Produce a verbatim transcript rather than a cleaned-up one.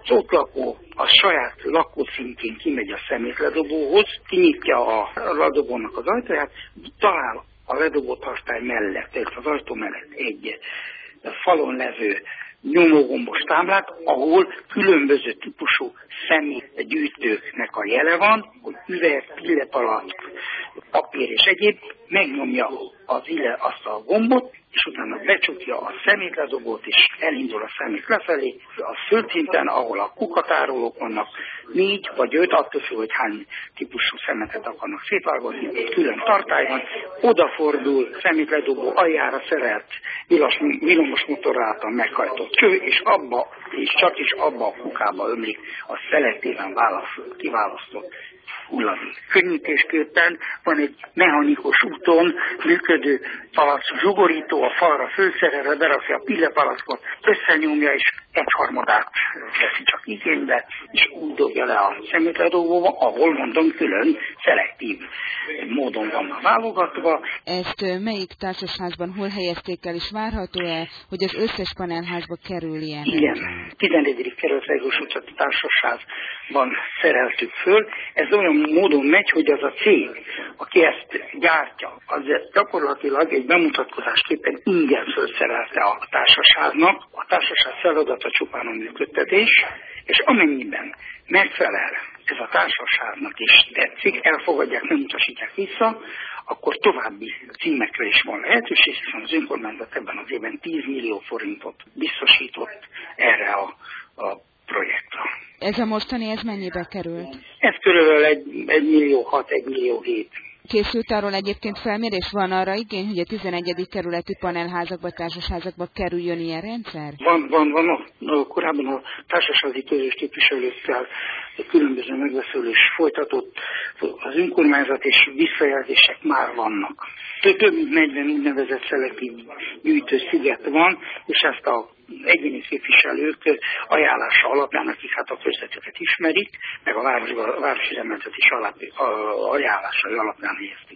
Az ott lakó a saját lakószintjén kimegy a szemétledobóhoz, kinyitja a ledobónak az ajtaját, talál a ledobó tartály mellett, tehát az ajtó mellett egy falon levő nyomógombos táblát, ahol különböző típusú szemétgyűjtőknek a jele van, hogy üveg, pillepalack, papír és egyéb, megnyomja az ille azt a gombot, és utána becsukja a szemétledobót, és elindul a szemét lefelé. A földszinten, ahol a kukatárolók vannak, négy vagy öt, attól függ, hogy hány típusú szemetet akarnak szétvágni, egy külön tartály van, odafordul szemétledobó aljára szerelt villamos motor által meghajtott kő, és abba, és csak is abba a kukába ömlik a szelektíven kiválasztott hulladék. Könnyítésképpen van egy mechanikus úton működő palack zsugorító, a falra fölszerelve, berakja a pillepalackot, összenyomja, és egyharmadát veszi csak igénybe, és úgy dobja le a szemétledobóba, ahol mondom külön szelektív módon vannak válogatva. Ezt melyik társasházban hol helyezték el, és várható-e, hogy az összes panelházba kerül ilyen? Igen, tizenegyedik kerület Regulus utcai társasházban szereltük föl. Ez olyan módon megy, hogy az a cég, aki ezt gyártja, az gyakorlatilag egy bemutatkozásképpen ingyen felszerelte a társasháznak. A társaság feladata csupán a működtetés, és amennyiben megfelel ez a társaságnak is tetszik, elfogadják, nem utasítják vissza, akkor további címekre is van lehetőség, hiszen az önkormányzat ebben az évben tíz millió forintot biztosított erre a, a projektre. Ez a mostani, ez mennyibe került? Ez körülbelül egy, egy millió hat, egy millió hét. Készült arról egyébként felmérés, van arra igény, hogy a tizenegyedik kerületi panelházakba, társasházakba kerüljön ilyen rendszer? Van, van, van. A, korábban a társasházi közös képviselőkkel különböző megbeszélés folytatott az önkormányzat, és visszajelzések már vannak. Több mint negyven úgynevezett szelektív gyűjtősziget van, és ezt a egyéni képviselők ajánlása alapján, akik hát a közveteket ismerik, meg a városi, városi rendeltetés ajánlásai alapján helyezték